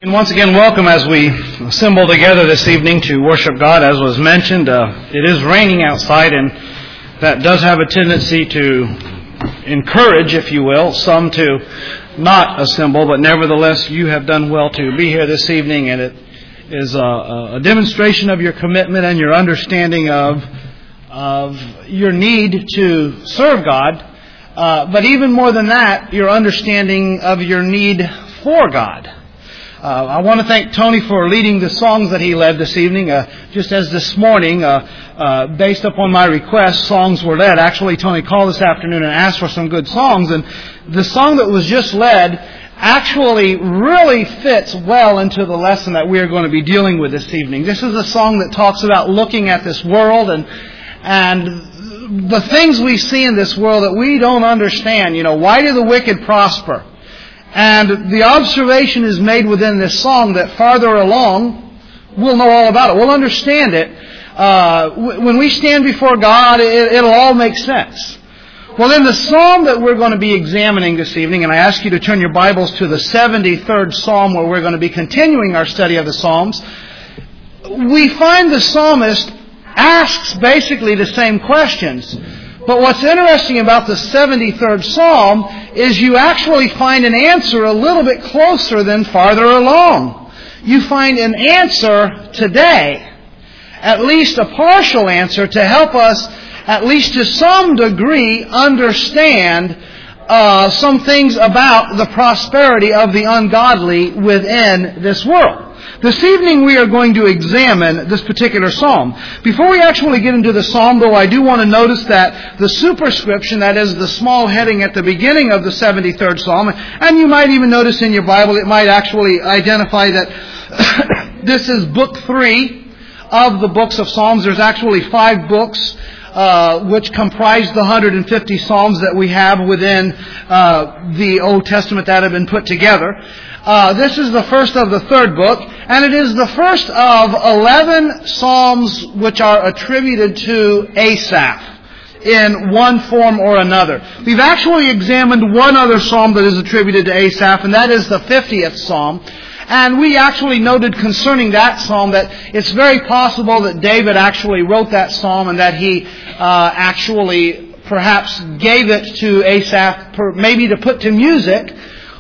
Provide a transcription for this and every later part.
And once again, welcome as we assemble together this evening to worship God. As was mentioned, it is raining outside, and that does have a tendency to encourage, if you will, some to not assemble. But nevertheless, you have done well to be here this evening, and it is a demonstration of your commitment and your understanding of your need to serve God. But even more than that, your understanding of your need for God. I want to thank Tony for leading the songs that he led this evening. Just as this morning, based upon my request, songs were led. Actually, Tony called this afternoon and asked for some good songs. And the song that was just led actually really fits well into the lesson that we are going to be dealing with this evening. This is a song that talks about looking at this world and the things we see in this world that we don't understand. You know, why do the wicked prosper? And the observation is made within this song that farther along, we'll know all about it. We'll understand it. When we stand before God, it'll all make sense. Well, in the psalm that we're going to be examining this evening, and I ask you to turn your Bibles to the 73rd Psalm, where we're going to be continuing our study of the Psalms, we find the psalmist asks basically the same questions. But what's interesting about the 73rd Psalm is you actually find an answer a little bit closer than farther along. You find an answer today, at least a partial answer, to help us, at least to some degree, understand some things about the prosperity of the ungodly within this world. This evening we are going to examine this particular psalm. Before we actually get into the psalm, though, I do want to notice that the superscription, that is the small heading at the beginning of the 73rd psalm, and you might even notice in your Bible, it might actually identify that this is book 3 of the books of Psalms. There's actually 5 books which comprise the 150 Psalms that we have within the Old Testament that have been put together. This is the first of the 3rd book, and it is the first of 11 Psalms which are attributed to Asaph in one form or another. We've actually examined one other Psalm that is attributed to Asaph, and that is the 50th Psalm. And we actually noted concerning that psalm that it's very possible that David actually wrote that psalm and that he actually perhaps gave it to Asaph, maybe to put to music,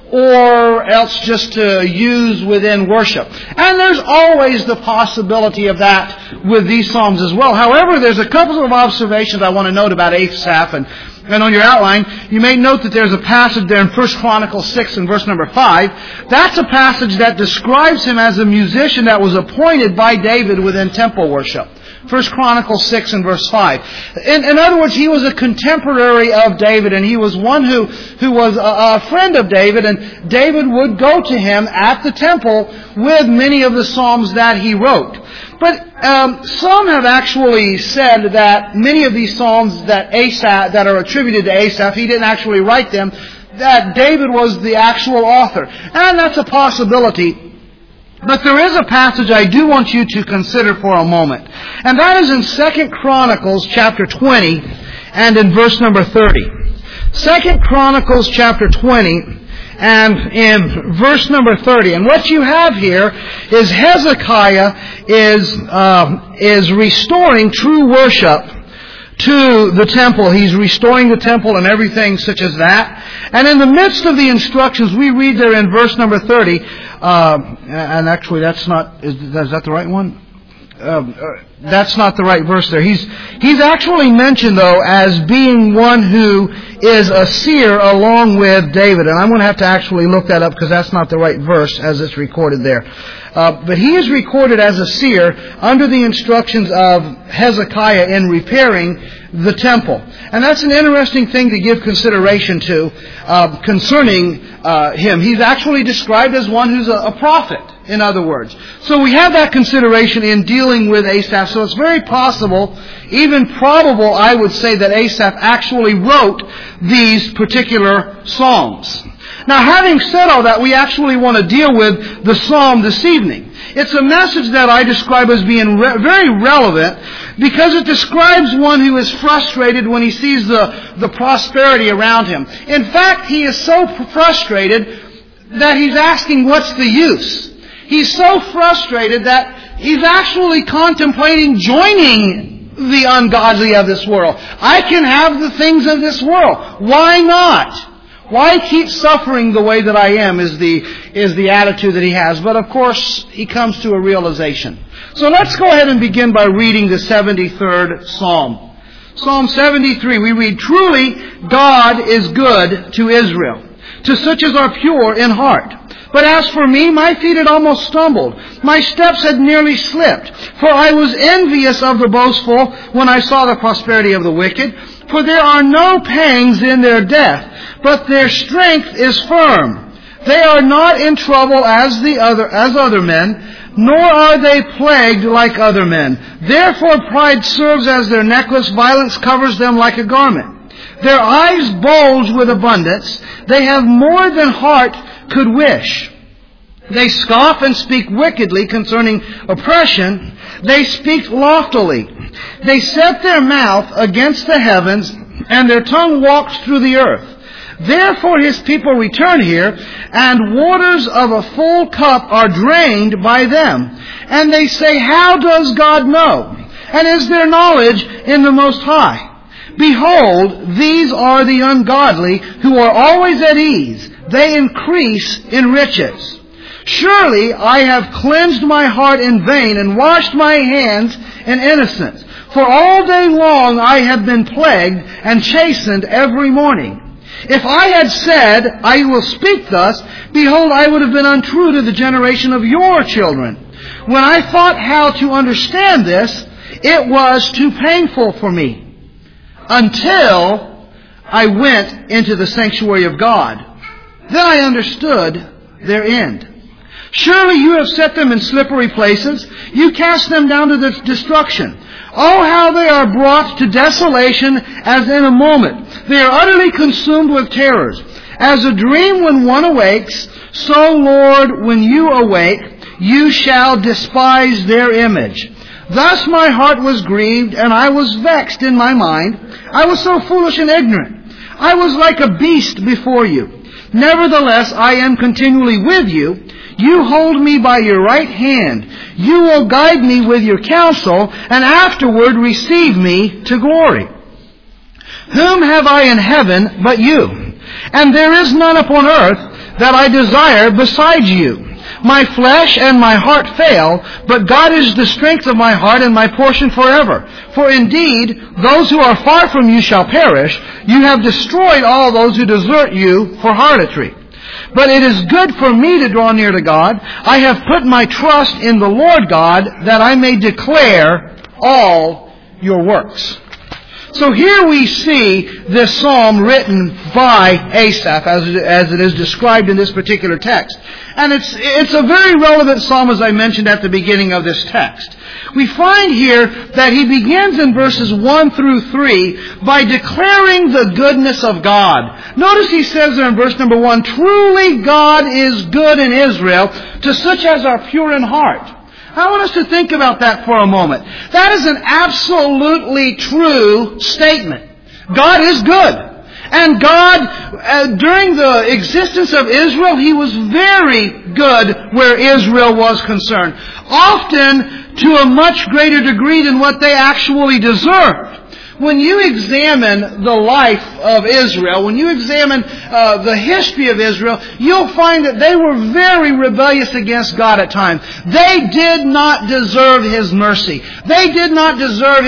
or else just to use within worship. And there's always the possibility of that with these psalms as well. However, there's a couple of observations I want to note about Asaph, and on your outline, you may note that there's a passage there in 1 Chronicles 6 and verse number 5. That's a passage that describes him as a musician that was appointed by David within temple worship. 1 Chronicles 6 and verse 5. In other words, he was a contemporary of David, and he was one who was a friend of David, and David would go to him at the temple with many of the psalms that he wrote. But some have actually said that many of these psalms that are attributed to Asaph, he didn't actually write them, that David was the actual author. And that's a possibility. But there is a passage I do want you to consider for a moment. And that is in 2 Chronicles chapter 20 and in verse number 30. 2 Chronicles chapter 20 and in verse number 30. And what you have here is Hezekiah is restoring true worship to the temple. He's restoring the temple and everything such as that. And in the midst of the instructions, we read there in verse number 30, and actually that's not, is that the right one? That's not the right verse there. He's actually mentioned, though, as being one who is a seer along with David. And I'm going to have to actually look that up because that's not the right verse as it's recorded there. But he is recorded as a seer under the instructions of Hezekiah in repairing the temple. And that's an interesting thing to give consideration to concerning him. He's actually described as one who's a prophet, in other words. So we have that consideration in dealing with Asaph. So it's very possible, even probable, I would say, that Asaph actually wrote these particular psalms. Now, having said all that, we actually want to deal with the psalm this evening. It's a message that I describe as being very relevant because it describes one who is frustrated when he sees the prosperity around him. In fact, he is so frustrated that he's asking, what's the use? He's so frustrated that he's actually contemplating joining the ungodly of this world. I can have the things of this world. Why not? Why keep suffering the way that I am is the attitude that he has. But of course, he comes to a realization. So let's go ahead and begin by reading the 73rd Psalm. Psalm 73, we read, "Truly, God is good to Israel, to such as are pure in heart. But as for me, my feet had almost stumbled. My steps had nearly slipped. For I was envious of the boastful when I saw the prosperity of the wicked. For there are no pangs in their death, but their strength is firm. They are not in trouble as other men, nor are they plagued like other men. Therefore pride serves as their necklace, violence covers them like a garment. Their eyes bulge with abundance. They have more than heart could wish. They scoff and speak wickedly concerning oppression. They speak loftily. They set their mouth against the heavens, and their tongue walks through the earth. Therefore his people return here, and waters of a full cup are drained by them. And they say, how does God know? And is there knowledge in the Most High? Behold, these are the ungodly who are always at ease. They increase in riches. Surely I have cleansed my heart in vain and washed my hands in innocence. For all day long I have been plagued and chastened every morning. If I had said, I will speak thus, behold, I would have been untrue to the generation of your children. When I thought how to understand this, it was too painful for me, until I went into the sanctuary of God. Then I understood their end. Surely you have set them in slippery places. You cast them down to destruction. Oh, how they are brought to desolation as in a moment. They are utterly consumed with terrors. As a dream when one awakes, so, Lord, when you awake, you shall despise their image. Thus my heart was grieved, and I was vexed in my mind. I was so foolish and ignorant. I was like a beast before you. Nevertheless, I am continually with you. You hold me by your right hand. You will guide me with your counsel, and afterward receive me to glory. Whom have I in heaven but you? And there is none upon earth that I desire besides you. My flesh and my heart fail, but God is the strength of my heart and my portion forever. For indeed, those who are far from you shall perish. You have destroyed all those who desert you for harlotry. But it is good for me to draw near to God. I have put my trust in the Lord God, that I may declare all your works. So here we see this psalm written by Asaph, as it is described in this particular text. And it's a very relevant psalm, as I mentioned at the beginning of this text. We find here that he begins in verses 1 through 3 by declaring the goodness of God. Notice he says there in verse number 1, truly God is good in Israel to such as are pure in heart. I want us to think about that for a moment. That is an absolutely true statement. God is good. And God, during the existence of Israel, He was very good where Israel was concerned. Often to a much greater degree than what they actually deserved. When you examine the life of Israel, when you examine the history of Israel, you'll find that they were very rebellious against God at times. They did not deserve His mercy. They did not deserve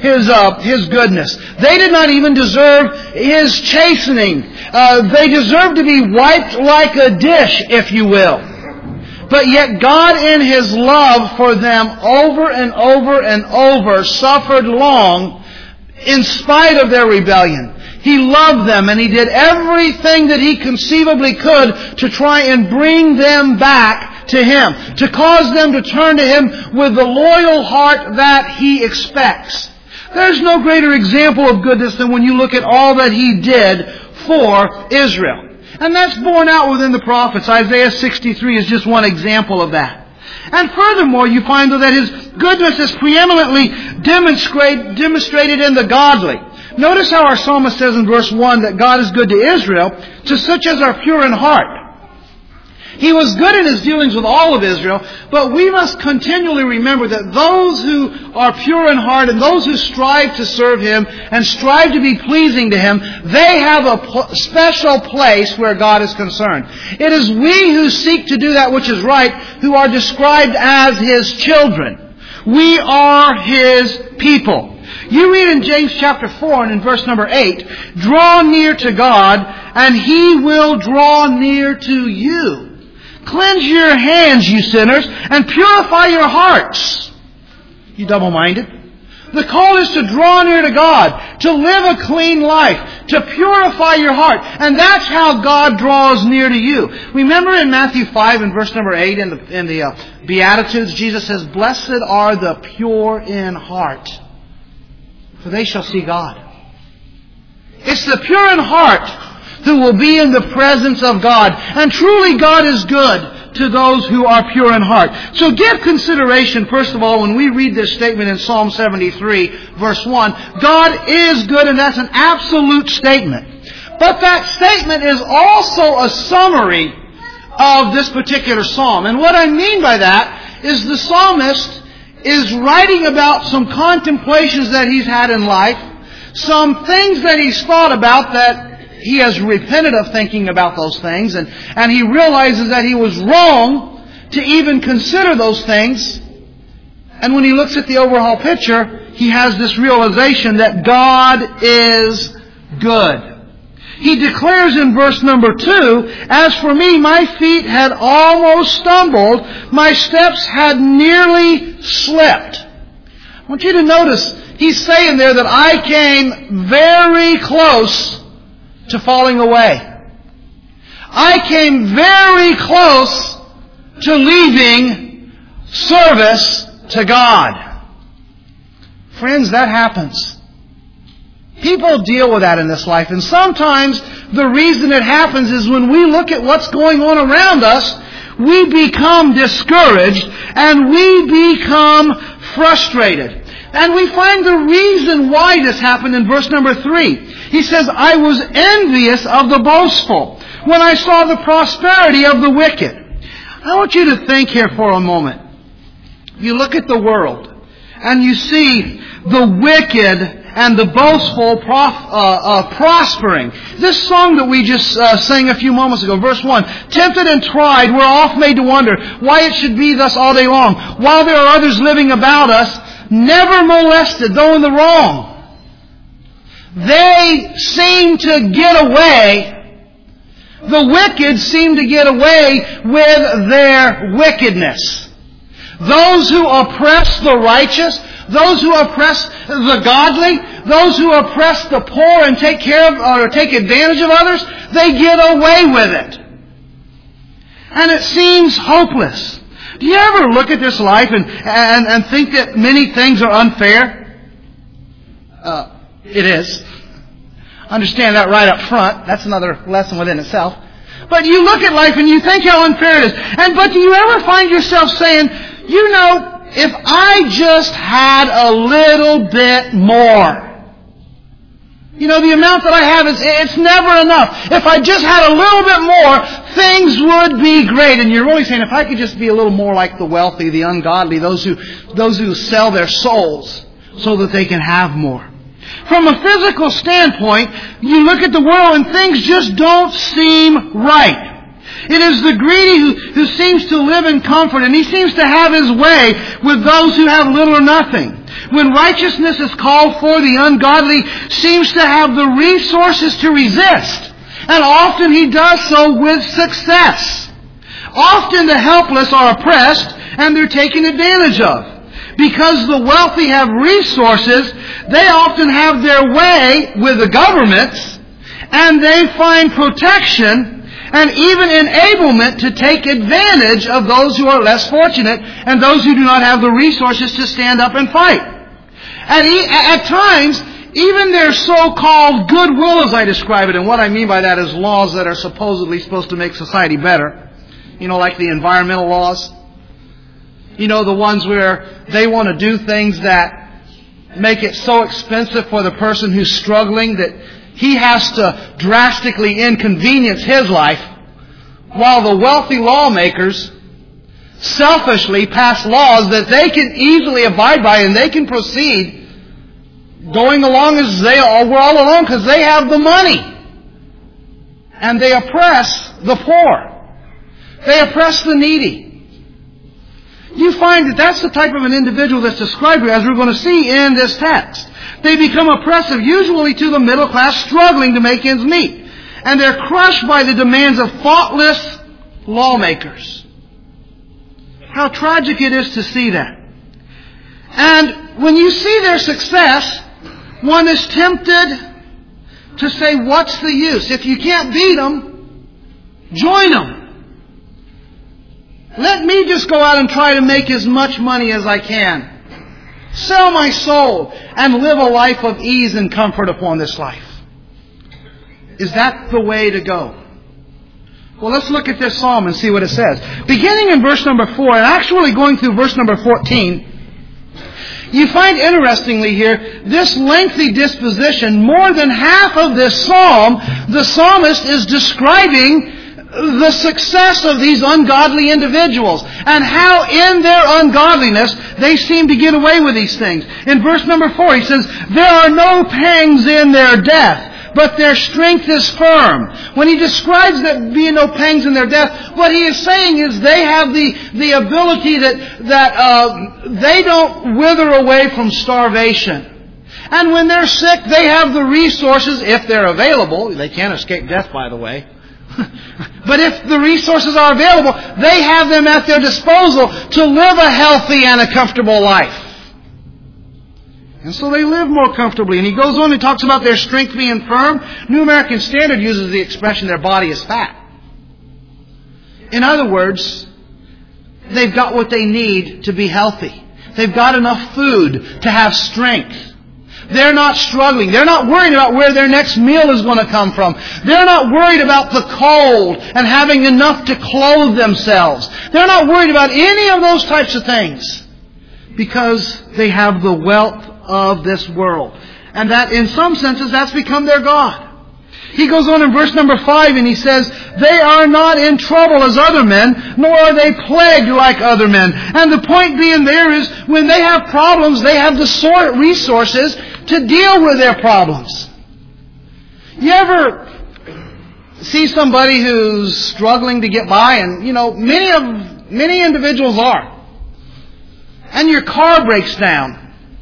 His goodness. They did not even deserve His chastening. They deserved to be wiped like a dish, if you will. But yet God, in His love for them, over and over and over, suffered long in spite of their rebellion. He loved them, and He did everything that He conceivably could to try and bring them back to Him, to cause them to turn to Him with the loyal heart that He expects. There's no greater example of goodness than when you look at all that He did for Israel. And that's borne out within the prophets. Isaiah 63 is just one example of that. And furthermore, you find that His goodness is preeminently demonstrated in the godly. Notice how our psalmist says in verse 1 that God is good to Israel, to such as are pure in heart. He was good in His dealings with all of Israel, but we must continually remember that those who are pure in heart and those who strive to serve Him and strive to be pleasing to Him, they have a special place where God is concerned. It is we who seek to do that which is right who are described as His children. We are His people. You read in James chapter 4 and in verse number 8, "Draw near to God, and He will draw near to you. Cleanse your hands, you sinners, and purify your hearts, you double-minded." The call is to draw near to God, to live a clean life, to purify your heart. And that's how God draws near to you. Remember in Matthew 5 and verse number 8 in the Beatitudes, Jesus says, "Blessed are the pure in heart, for they shall see God." It's the pure in heart who will be in the presence of God. And truly God is good to those who are pure in heart. So give consideration, first of all, when we read this statement in Psalm 73, verse 1, God is good, and that's an absolute statement. But that statement is also a summary of this particular psalm. And what I mean by that is the psalmist is writing about some contemplations that he's had in life, some things that he's thought about that he has repented of thinking about those things, and he realizes that he was wrong to even consider those things. And when he looks at the overall picture, he has this realization that God is good. He declares in verse number 2, "As for me, my feet had almost stumbled, my steps had nearly slipped." I want you to notice, he's saying there that I came very close to falling away. I came very close to leaving service to God. Friends, that happens. People deal with that in this life, and sometimes the reason it happens is when we look at what's going on around us, we become discouraged and we become frustrated. And we find the reason why this happened in verse number 3. He says, "I was envious of the boastful when I saw the prosperity of the wicked." I want you to think here for a moment. You look at the world and you see the wicked and the boastful prospering. This song that we just sang a few moments ago, verse 1, "Tempted and tried, we're oft made to wonder why it should be thus all day long, while there are others living about us, never molested, though in the wrong." They seem to get away. The wicked seem to get away with their wickedness. Those who oppress the righteous, those who oppress the godly, those who oppress the poor and take care of or take advantage of others, they get away with it. And it seems hopeless. Do you ever look at this life and think that many things are unfair? It is. Understand that right up front. That's another lesson within itself. But you look at life and you think how unfair it is. But do you ever find yourself saying, you know, if I just had a little bit more. You know, the amount that I have, it's never enough. If I just had a little bit more, things would be great. And you're really saying, if I could just be a little more like the wealthy, the ungodly, those who sell their souls so that they can have more. From a physical standpoint, you look at the world and things just don't seem right. It is the greedy who seems to live in comfort, and he seems to have his way with those who have little or nothing. When righteousness is called for, the ungodly seems to have the resources to resist, and often he does so with success. Often the helpless are oppressed, and they're taken advantage of. Because the wealthy have resources, they often have their way with the governments, and they find protection and even enablement to take advantage of those who are less fortunate and those who do not have the resources to stand up and fight. And at times, even their so-called goodwill, as I describe it, and what I mean by that is laws that are supposedly supposed to make society better, you know, like the environmental laws. You know, the ones where they want to do things that make it so expensive for the person who's struggling that he has to drastically inconvenience his life while the wealthy lawmakers selfishly pass laws that they can easily abide by and they can proceed going along as they were all along because they have the money. And they oppress the poor. They oppress the needy. You find that that's the type of an individual that's described here, as we're going to see in this text. They become oppressive, usually to the middle class, struggling to make ends meet. And they're crushed by the demands of thoughtless lawmakers. How tragic it is to see that. And when you see their success, one is tempted to say, what's the use? If you can't beat them, join them. Let me just go out and try to make as much money as I can. Sell my soul and live a life of ease and comfort upon this life. Is that the way to go? Well, let's look at this psalm and see what it says. Beginning in verse number 4 and actually going through verse number 14, you find interestingly here, this lengthy disposition, more than half of this psalm, the psalmist is describing the success of these ungodly individuals and how in their ungodliness they seem to get away with these things. In verse number 4 he says, there are no pangs in their death, but their strength is firm. When he describes there being no pangs in their death, what he is saying is they have the ability that they don't wither away from starvation. And when they're sick, they have the resources, if they're available. They can't escape death, by the way. But if the resources are available, they have them at their disposal to live a healthy and a comfortable life. And so they live more comfortably. And he goes on and talks about their strength being firm. New American Standard uses the expression, their body is fat. In other words, they've got what they need to be healthy. They've got enough food to have strength. They're not struggling. They're not worried about where their next meal is going to come from. They're not worried about the cold and having enough to clothe themselves. They're not worried about any of those types of things because they have the wealth of this world. And that in some senses that's become their God. He goes on in verse number 5 and he says, they are not in trouble as other men, nor are they plagued like other men. And the point being there is when they have problems, they have the resources to deal with their problems. You ever see somebody who's struggling to get by? And, many individuals are. And your car breaks down.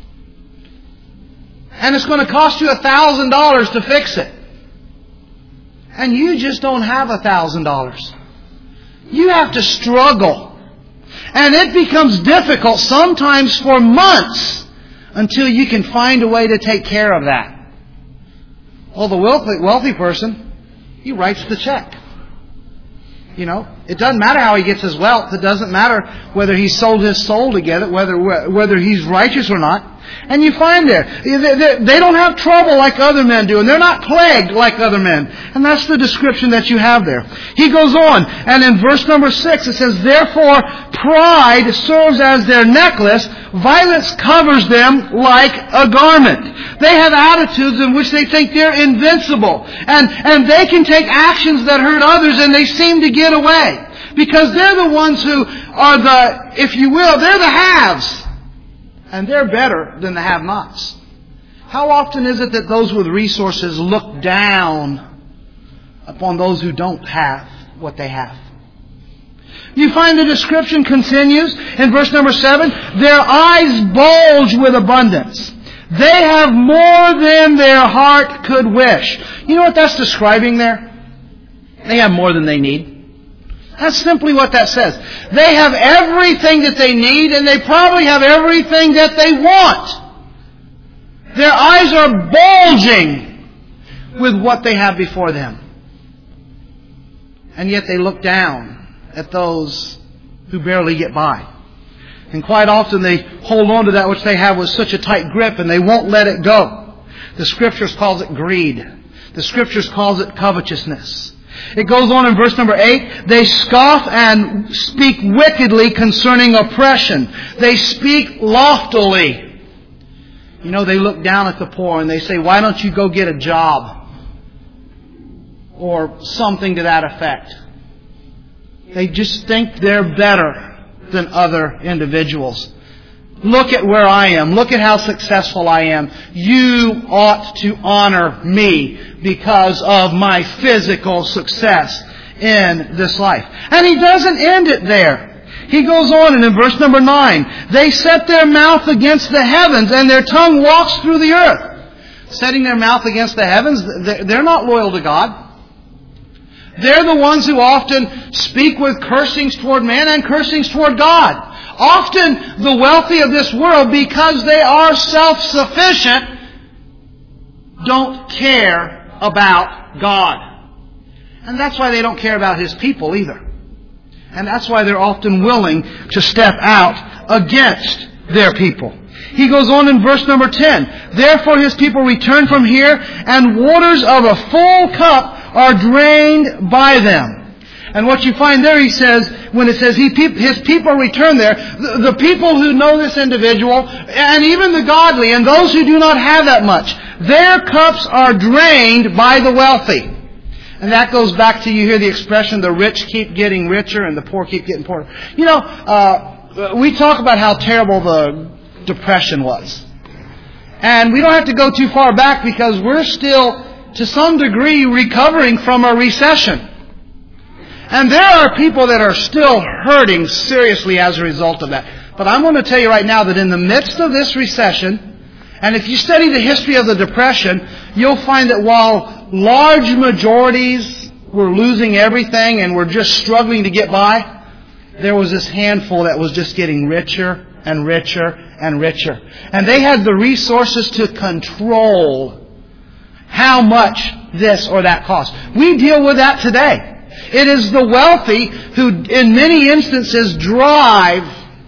And it's going to cost you $1,000 to fix it. And you just don't have $1,000. You have to struggle. And it becomes difficult sometimes for months until you can find a way to take care of that. Well, the wealthy person, he writes the check. It doesn't matter how he gets his wealth. It doesn't matter whether he sold his soul to get it, whether he's righteous or not. And you find they don't have trouble like other men do, and they're not plagued like other men. And that's the description that you have there. He goes on, and in verse number 6 it says, therefore pride serves as their necklace, violence covers them like a garment. They have attitudes in which they think they're invincible. And they can take actions that hurt others and they seem to get away. Because they're the ones who are they're the haves. And they're better than the have-nots. How often is it that those with resources look down upon those who don't have what they have? You find the description continues in verse number 7. Their eyes bulge with abundance. They have more than their heart could wish. You know what that's describing there? They have more than they need. That's simply what that says. They have everything that they need, and they probably have everything that they want. Their eyes are bulging with what they have before them. And yet they look down at those who barely get by. And quite often they hold on to that which they have with such a tight grip, and they won't let it go. The Scriptures calls it greed. The Scriptures calls it covetousness. It goes on in verse number 8. They scoff and speak wickedly concerning oppression. They speak loftily. They look down at the poor and they say, why don't you go get a job? Or something to that effect. They just think they're better than other individuals. Look at where I am. Look at how successful I am. You ought to honor me because of my physical success in this life. And he doesn't end it there. He goes on, and in verse number 9, they set their mouth against the heavens, and their tongue walks through the earth. Setting their mouth against the heavens, they're not loyal to God. They're the ones who often speak with cursings toward man and cursings toward God. Often the wealthy of this world, because they are self-sufficient, don't care about God. And that's why they don't care about His people either. And that's why they're often willing to step out against their people. He goes on in verse number 10. Therefore His people return from here, and waters of a full cup are drained by them. And what you find there, he says, when it says His people return there, the people who know this individual, and even the godly, and those who do not have that much, their cups are drained by the wealthy. And that goes back to, you hear the expression, the rich keep getting richer and the poor keep getting poorer. You know, we talk about how terrible the Depression was. And we don't have to go too far back, because we're still, to some degree, recovering from a recession. And there are people that are still hurting seriously as a result of that. But I'm going to tell you right now that in the midst of this recession, and if you study the history of the Depression, you'll find that while large majorities were losing everything and were just struggling to get by, there was this handful that was just getting richer and richer and richer. And they had the resources to control how much this or that costs. We deal with that today. It is the wealthy who, in many instances, drive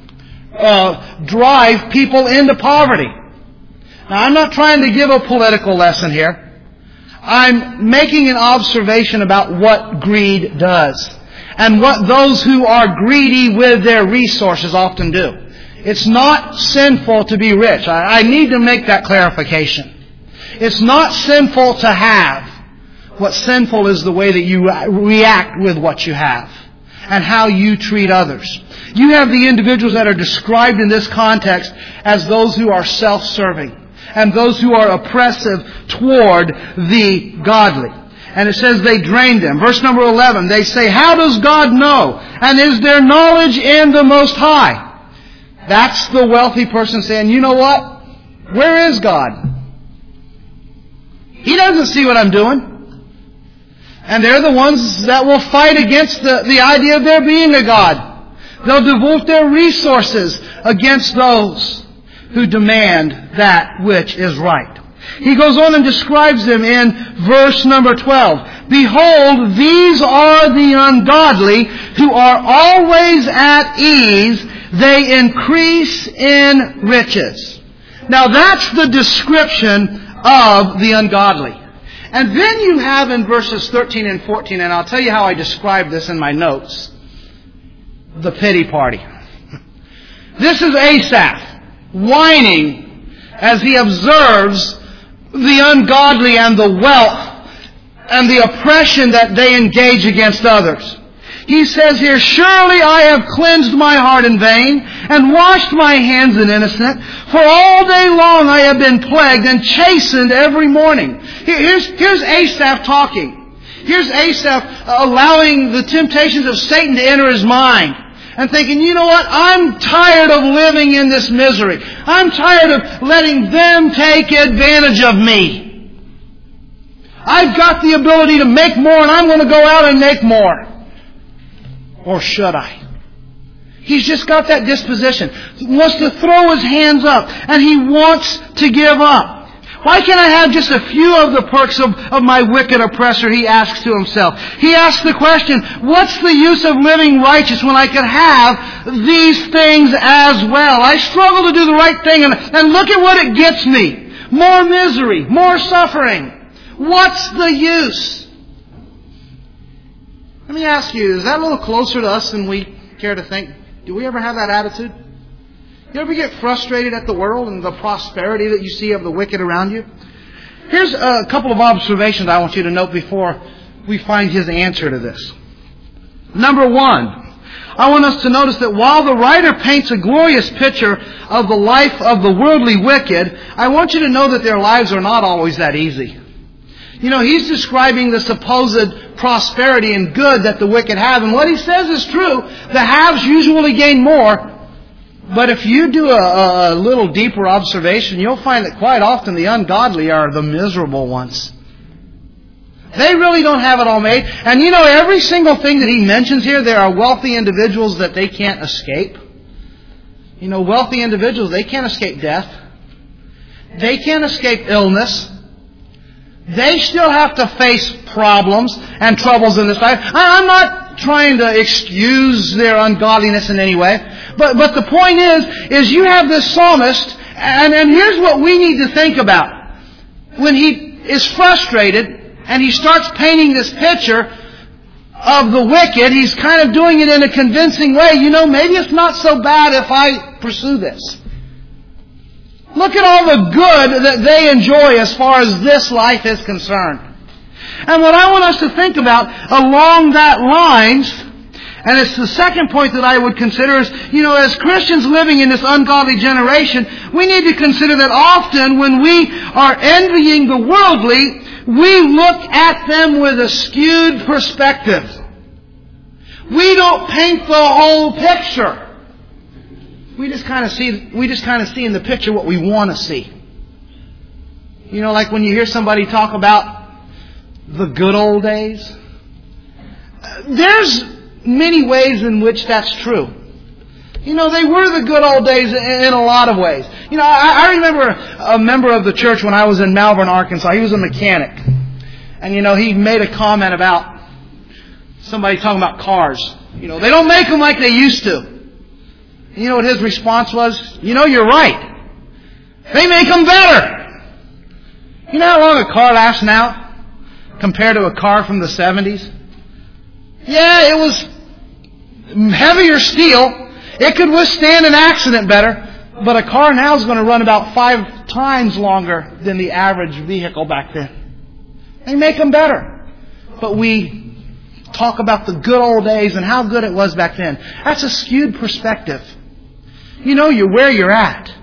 people into poverty. Now, I'm not trying to give a political lesson here. I'm making an observation about what greed does, and what those who are greedy with their resources often do. It's not sinful to be rich. I need to make that clarification. It's not sinful to have. What's sinful is the way that you react with what you have and how you treat others. You have the individuals that are described in this context as those who are self-serving and those who are oppressive toward the godly. And it says they drained them. Verse number 11, they say, how does God know? And is there knowledge in the Most High? That's the wealthy person saying, you know what? Where is God? He doesn't see what I'm doing. And they're the ones that will fight against the idea of there being a God. They'll devote their resources against those who demand that which is right. He goes on and describes them in verse number 12. Behold, these are the ungodly who are always at ease. They increase in riches. Now that's the description of the ungodly. And then you have in verses 13 and 14, and I'll tell you how I describe this in my notes, the pity party. This is Asaph whining as he observes the ungodly and the wealth and the oppression that they engage against others. He says here, surely I have cleansed my heart in vain and washed my hands in innocent. For all day long I have been plagued and chastened every morning. Here's Asaph talking. Here's Asaph allowing the temptations of Satan to enter his mind and thinking, you know what? I'm tired of living in this misery. I'm tired of letting them take advantage of me. I've got the ability to make more, and I'm going to go out and make more. Or should I? He's just got that disposition. He wants to throw his hands up, and he wants to give up. Why can't I have just a few of the perks of my wicked oppressor? He asks to himself. He asks the question, what's the use of living righteous when I could have these things as well? I struggle to do the right thing, and look at what it gets me. More misery, more suffering. What's the use? Let me ask you, is that a little closer to us than we care to think? Do we ever have that attitude? You ever get frustrated at the world and the prosperity that you see of the wicked around you? Here's a couple of observations I want you to note before we find his answer to this. Number one, I want us to notice that while the writer paints a glorious picture of the life of the worldly wicked, I want you to know that their lives are not always that easy. You know, he's describing the supposed prosperity and good that the wicked have, and what he says is true. The haves usually gain more, but if you do a little deeper observation, you'll find that quite often the ungodly are the miserable ones. They really don't have it all made. And you know, every single thing that he mentions here, there are wealthy individuals that they can't escape. You know, wealthy individuals, they can't escape death. They can't escape illness. They still have to face problems and troubles in this life. I'm not trying to excuse their ungodliness in any way. But the point is you have this psalmist, and here's what we need to think about. When he is frustrated, and he starts painting this picture of the wicked, he's kind of doing it in a convincing way. You know, maybe it's not so bad if I pursue this. Look at all the good that they enjoy as far as this life is concerned. And what I want us to think about along that lines, and it's the second point that I would consider, is, you know, as Christians living in this ungodly generation, we need to consider that often when we are envying the worldly, we look at them with a skewed perspective. We don't paint the whole picture. We just kind of see in the picture what we want to see. You know, like when you hear somebody talk about the good old days. There's many ways in which that's true. You know, they were the good old days in a lot of ways. You know, I remember a member of the church when I was in Malvern, Arkansas. He was a mechanic. And, you know, he made a comment about somebody talking about cars. You know, they don't make them like they used to. You know what his response was? You know, you're right. They make them better. You know how long a car lasts now compared to a car from the 70s? Yeah, it was heavier steel. It could withstand an accident better, but a car now is going to run about 5 times longer than the average vehicle back then. They make them better. But we talk about the good old days and how good it was back then. That's a skewed perspective. You know, you're where you're at.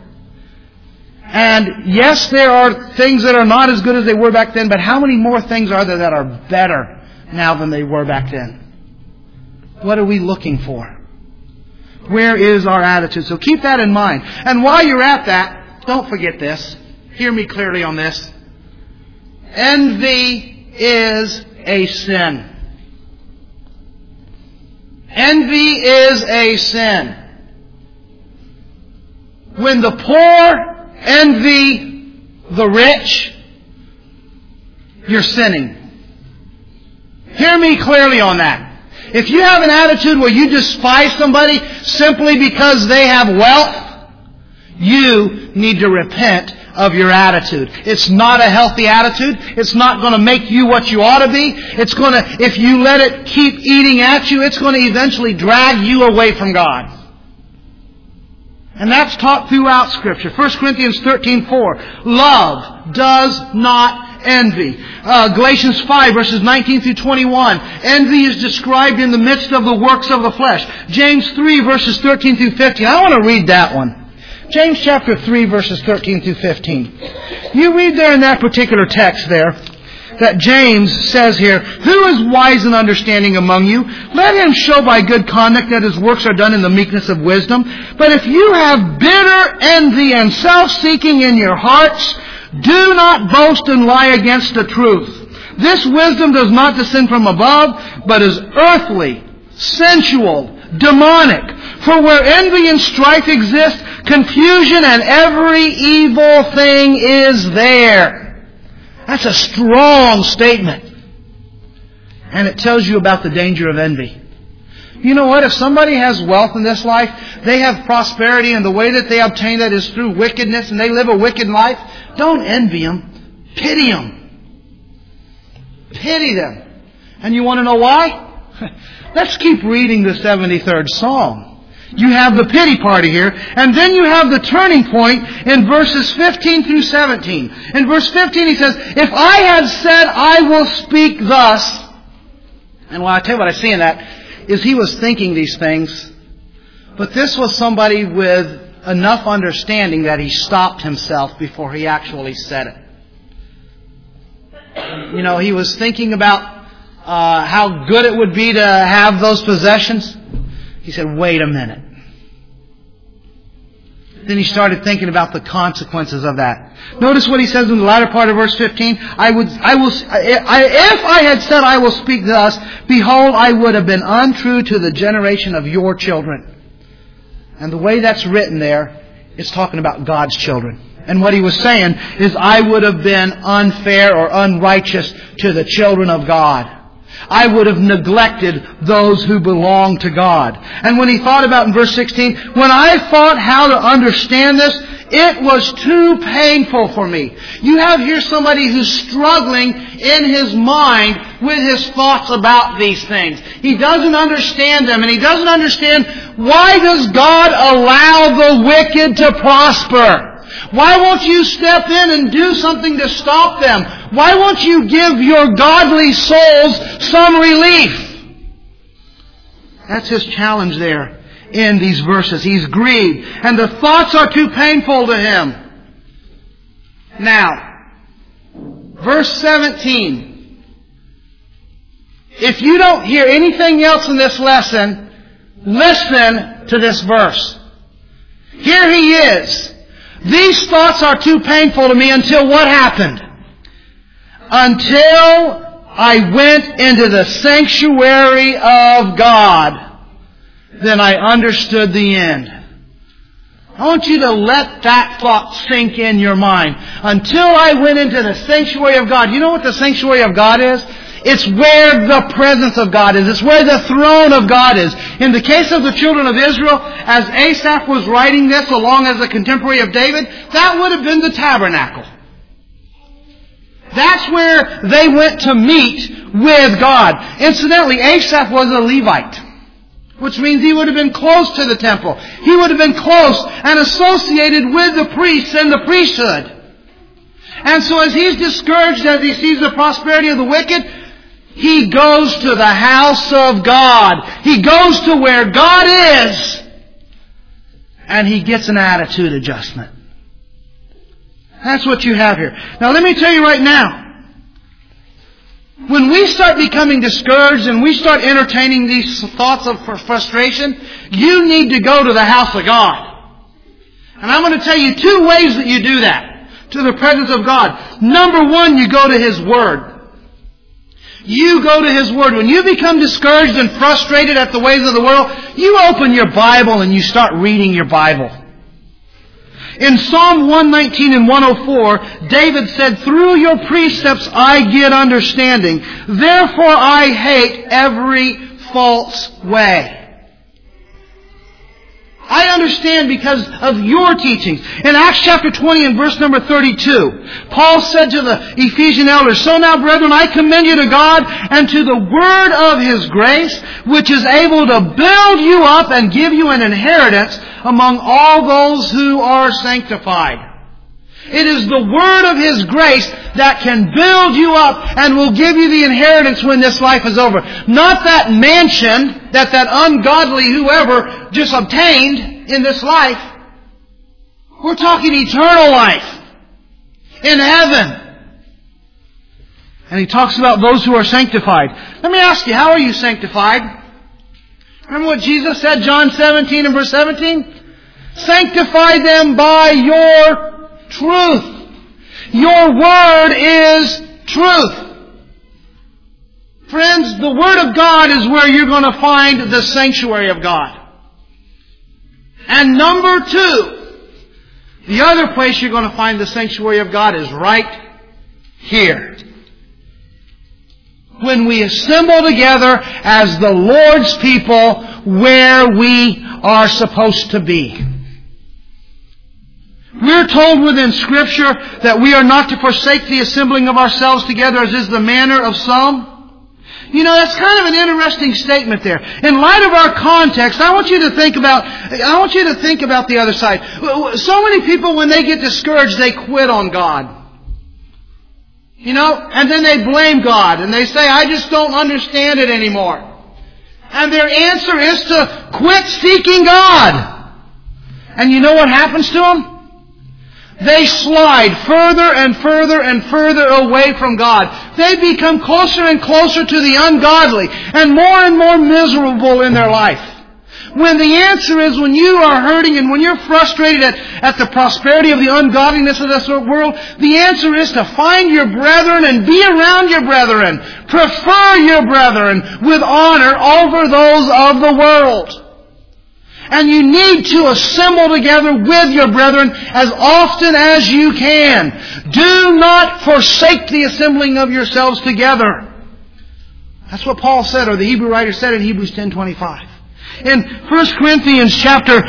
And yes, there are things that are not as good as they were back then, but how many more things are there that are better now than they were back then? What are we looking for? Where is our attitude? So keep that in mind. And while you're at that, don't forget this. Hear me clearly on this. Envy is a sin. Envy is a sin. When the poor envy the rich, you're sinning. Hear me clearly on that. If you have an attitude where you despise somebody simply because they have wealth, you need to repent of your attitude. It's not a healthy attitude. It's not going to make you what you ought to be. It's going to, if you let it keep eating at you, it's going to eventually drag you away from God. And that's taught throughout Scripture. 1 Corinthians 13:4. Love does not envy. Galatians 5 verses 19 through 21. Envy is described in the midst of the works of the flesh. James 3 verses 13 through 15. I want to read that one. James chapter 3 verses 13 through 15. You read there in that particular text there that James says here, "Who is wise and understanding among you? Let him show by good conduct that his works are done in the meekness of wisdom. But if you have bitter envy and self-seeking in your hearts, do not boast and lie against the truth. This wisdom does not descend from above, but is earthly, sensual, demonic. For where envy and strife exist, confusion and every evil thing is there." That's a strong statement. And it tells you about the danger of envy. You know what? If somebody has wealth in this life, they have prosperity, and the way that they obtain that is through wickedness, and they live a wicked life, don't envy them. Pity them. Pity them. And you want to know why? Let's keep reading the 73rd Psalm. You have the pity party here, and then you have the turning point in verses 15 through 17. In verse 15 he says, "If I had said I will speak thus," and well, I tell you what I see in that, is he was thinking these things, but this was somebody with enough understanding that he stopped himself before he actually said it. You know, he was thinking about how good it would be to have those possessions. He said, wait a minute. Then he started thinking about the consequences of that. Notice what he says in the latter part of verse 15. If I had said I will speak thus, behold, I would have been untrue to the generation of your children. And the way that's written there is talking about God's children. And what he was saying is, I would have been unfair or unrighteous to the children of God. I would have neglected those who belong to God. And when he thought about in verse 16, when I thought how to understand this, it was too painful for me. You have here somebody who's struggling in his mind with his thoughts about these things. He doesn't understand them, and he doesn't understand, why does God allow the wicked to prosper? Why won't you step in and do something to stop them? Why won't you give your godly souls some relief? That's his challenge there in these verses. He's grieved, and the thoughts are too painful to him. Now, verse 17. If you don't hear anything else in this lesson, listen to this verse. Here he is. These thoughts are too painful to me until what happened? Until I went into the sanctuary of God. Then I understood the end. I want you to let that thought sink in your mind. Until I went into the sanctuary of God. You know what the sanctuary of God is? It's where the presence of God is. It's where the throne of God is. In the case of the children of Israel, as Asaph was writing this along as a contemporary of David, that would have been the tabernacle. That's where they went to meet with God. Incidentally, Asaph was a Levite, which means he would have been close to the temple. He would have been close and associated with the priests and the priesthood. And so as he's discouraged as he sees the prosperity of the wicked, he goes to the house of God. He goes to where God is. And he gets an attitude adjustment. That's what you have here. Now let me tell you right now. When we start becoming discouraged and we start entertaining these thoughts of frustration, you need to go to the house of God. And I'm going to tell you 2 ways that you do that. To the presence of God. Number 1, you go to His Word. You go to His Word. When you become discouraged and frustrated at the ways of the world, you open your Bible and you start reading your Bible. In Psalm 119 and 104, David said, through your precepts I get understanding. Therefore I hate every false way. I understand because of your teachings. In Acts chapter 20 and verse number 32, Paul said to the Ephesian elders, so now, brethren, I commend you to God and to the word of His grace, which is able to build you up and give you an inheritance among all those who are sanctified. It is the word of His grace that can build you up and will give you the inheritance when this life is over. Not that mansion that ungodly whoever just obtained in this life. We're talking eternal life in heaven. And he talks about those who are sanctified. Let me ask you, how are you sanctified? Remember what Jesus said, John 17 and verse 17? Sanctify them by your truth. Your word is truth. Friends, the Word of God is where you're going to find the sanctuary of God. And number 2, the other place you're going to find the sanctuary of God is right here. When we assemble together as the Lord's people where we are supposed to be. We're told within Scripture that we are not to forsake the assembling of ourselves together as is the manner of some. You know, that's kind of an interesting statement there. In light of our context, I want you to think about the other side. So many people, when they get discouraged, they quit on God. You know, and then they blame God and they say, I just don't understand it anymore. And their answer is to quit seeking God. And you know what happens to them? They slide further and further and further away from God. They become closer and closer to the ungodly and more miserable in their life. When the answer is, when you are hurting and when you're frustrated at the prosperity of the ungodliness of this world, the answer is to find your brethren and be around your brethren. Prefer your brethren with honor over those of the world. And you need to assemble together with your brethren as often as you can. Do not forsake the assembling of yourselves together. That's what Paul said, or the Hebrew writer said in Hebrews 10:25. In 1 Corinthians chapter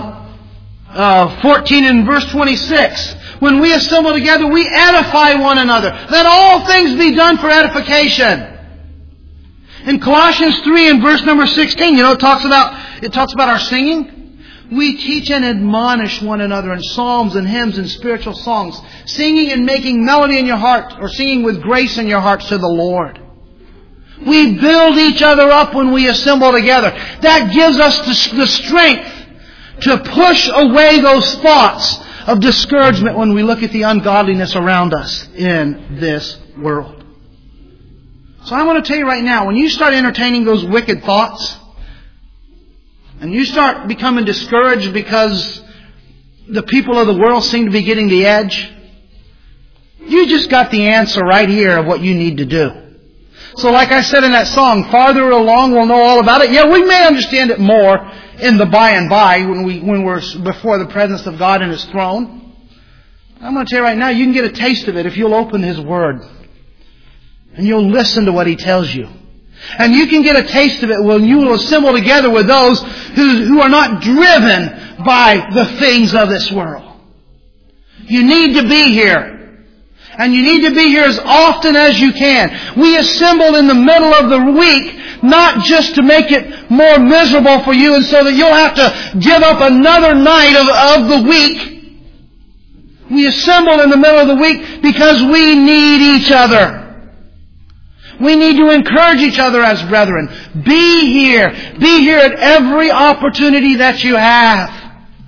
14 and verse 26, when we assemble together, we edify one another. Let all things be done for edification. In Colossians 3 and verse number 16, it talks about our singing. We teach and admonish one another in psalms and hymns and spiritual songs, singing and making melody in your heart, or singing with grace in your hearts to the Lord. We build each other up when we assemble together. That gives us the strength to push away those thoughts of discouragement when we look at the ungodliness around us in this world. So I want to tell you right now, when you start entertaining those wicked thoughts, and you start becoming discouraged because the people of the world seem to be getting the edge, you just got the answer right here of what you need to do. So like I said in that song, farther along we'll know all about it. Yeah, we may understand it more in the by and by when we're before the presence of God in His throne. I'm going to tell you right now, you can get a taste of it if you'll open His Word. And you'll listen to what He tells you. And you can get a taste of it when you will assemble together with those who are not driven by the things of this world. You need to be here. And you need to be here as often as you can. We assemble in the middle of the week, not just to make it more miserable for you and so that you'll have to give up another night of the week. We assemble in the middle of the week because we need each other. We need to encourage each other as brethren. Be here. Be here at every opportunity that you have.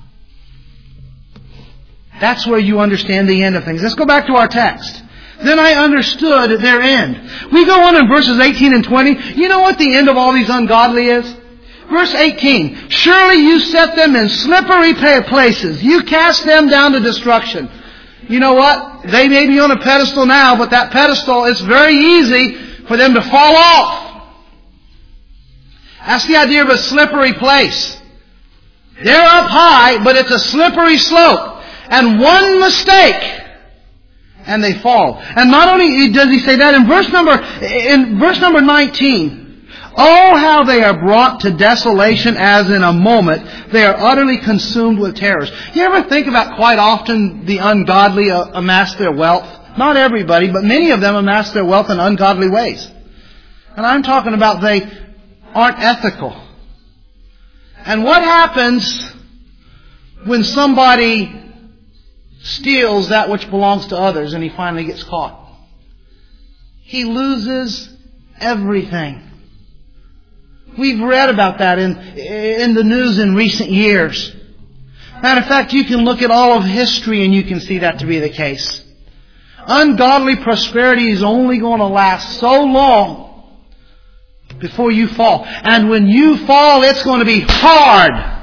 That's where you understand the end of things. Let's go back to our text. Then I understood their end. We go on in verses 18 and 20. You know what the end of all these ungodly is? Verse 18. Surely you set them in slippery places. You cast them down to destruction. You know what? They may be on a pedestal now, but that pedestal, it's very easy for them to fall off. That's the idea of a slippery place. They're up high, but it's a slippery slope. And one mistake, and they fall. And not only does he say that, in verse number 19, oh, how they are brought to desolation as in a moment. They are utterly consumed with terrors. You ever think about quite often the ungodly amass their wealth? Not everybody, but many of them amass their wealth in ungodly ways. And I'm talking about they aren't ethical. And what happens when somebody steals that which belongs to others and he finally gets caught? He loses everything. We've read about that in the news in recent years. Matter of fact, you can look at all of history and you can see that to be the case. Ungodly prosperity is only going to last so long before you fall. And when you fall, it's going to be hard.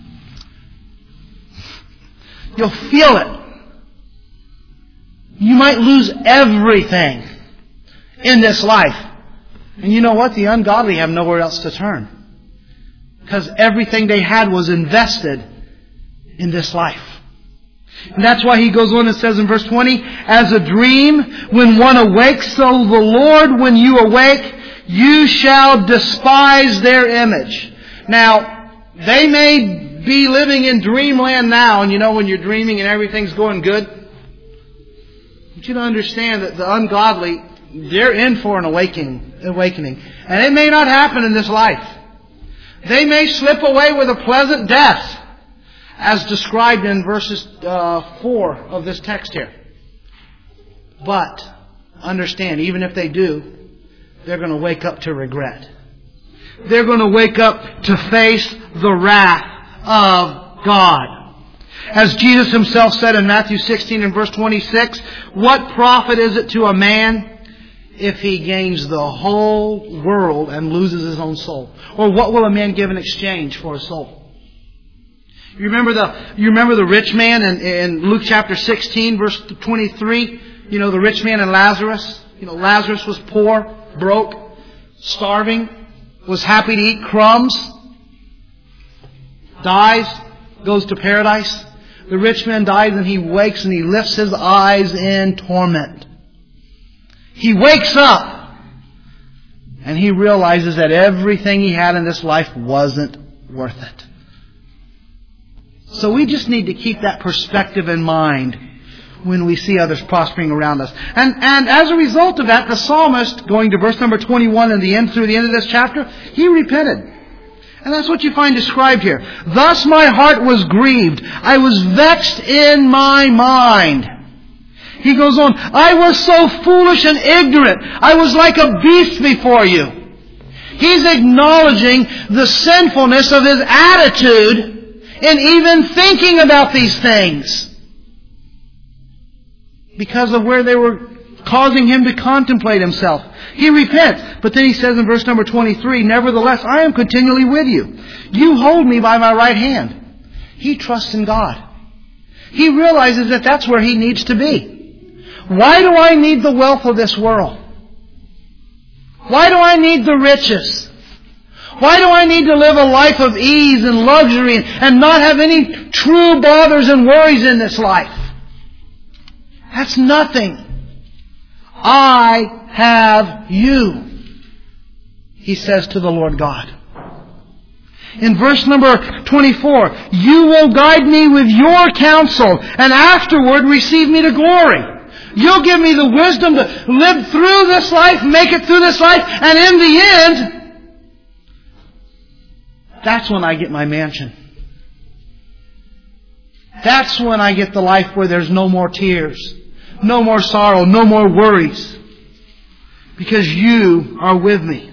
You'll feel it. You might lose everything in this life. And you know what? The ungodly have nowhere else to turn. Because everything they had was invested in this life. And that's why he goes on and says in verse 20, as a dream when one awakes, so the Lord, when you awake, you shall despise their image. Now, they may be living in dreamland now, and you know when you're dreaming and everything's going good. I want you to understand that the ungodly, they're in for an awakening. And it may not happen in this life. They may slip away with a pleasant death, as described in verses 4 of this text here. But understand, even if they do, they're going to wake up to regret. they're going to wake up to face the wrath of God. As Jesus Himself said in Matthew 16 and verse 26, what profit is it to a man if he gains the whole world and loses his own soul? Or what will a man give in exchange for a soul? You remember the rich man in Luke chapter 16, verse 23? You know, the rich man and Lazarus. You know, Lazarus was poor, broke, starving, was happy to eat crumbs, dies, goes to paradise. The rich man dies and he wakes and he lifts his eyes in torment. He wakes up and he realizes that everything he had in this life wasn't worth it. So we just need to keep that perspective in mind when we see others prospering around us. And as a result of that, the psalmist, going to verse number 21 and through the end of this chapter, he repented. And that's what you find described here. Thus my heart was grieved. I was vexed in my mind. He goes on, I was so foolish and ignorant. I was like a beast before you. He's acknowledging the sinfulness of his attitude in even thinking about these things, because of where they were causing him to contemplate himself. He repents. But then he says in verse number 23, nevertheless, I am continually with you. You hold me by my right hand. He trusts in God. He realizes that that's where he needs to be. Why do I need the wealth of this world? Why do I need the riches? Why do I need to live a life of ease and luxury and not have any true bothers and worries in this life? That's nothing. I have you, he says to the Lord God. In verse number 24, you will guide me with your counsel and afterward receive me to glory. You'll give me the wisdom to live through this life, make it through this life, and in the end, that's when I get my mansion. That's when I get the life where there's no more tears, no more sorrow, no more worries. Because you are with me.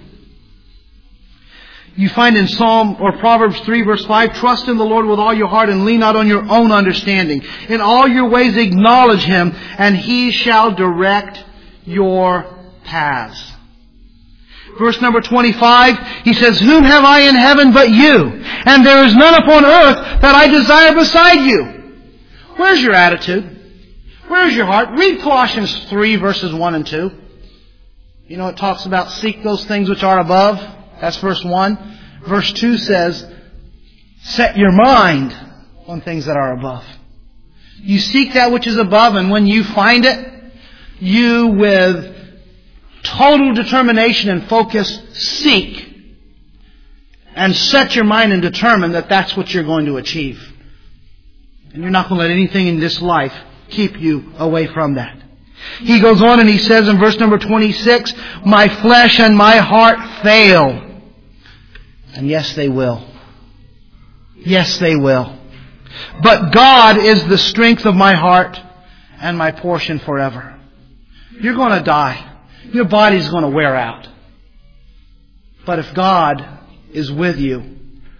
You find in Psalm or Proverbs 3 verse 5, trust in the Lord with all your heart and lean not on your own understanding. In all your ways acknowledge Him and He shall direct your paths. Verse number 25, he says, whom have I in heaven but you? And there is none upon earth that I desire beside you. Where's your attitude? Where's your heart? Read Colossians 3 verses 1 and 2. You know, it talks about seek those things which are above. That's verse 1. Verse 2 says, set your mind on things that are above. You seek that which is above, and when you find it, you with total determination and focus seek and set your mind and determine that that's what you're going to achieve. And you're not going to let anything in this life keep you away from that. He goes on and he says in verse number 26, my flesh and my heart fail. And yes, they will. Yes, they will. But God is the strength of my heart and my portion forever. You're going to die. Your body's going to wear out. But if God is with you,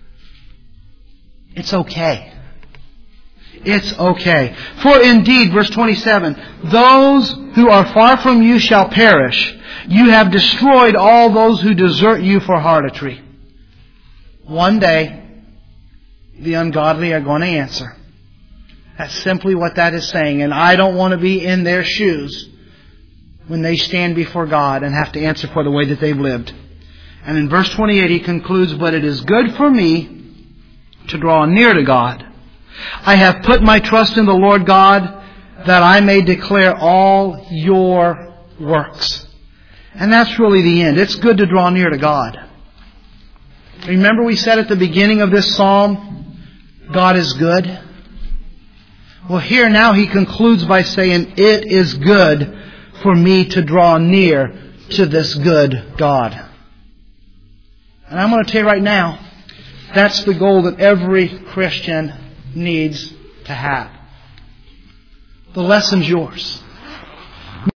it's okay. It's okay. For indeed, verse 27, those who are far from you shall perish. You have destroyed all those who desert you for harlotry. One day, the ungodly are going to answer. That's simply what that is saying. And I don't want to be in their shoes when they stand before God and have to answer for the way that they've lived. And in verse 28 he concludes, but it is good for me to draw near to God. I have put my trust in the Lord God that I may declare all your works. And that's really the end. It's good to draw near to God. Remember we said at the beginning of this psalm, God is good. Well, here now he concludes by saying, it is good for me to draw near to this good God. And I'm going to tell you right now, that's the goal that every Christian needs to have. The lesson's yours.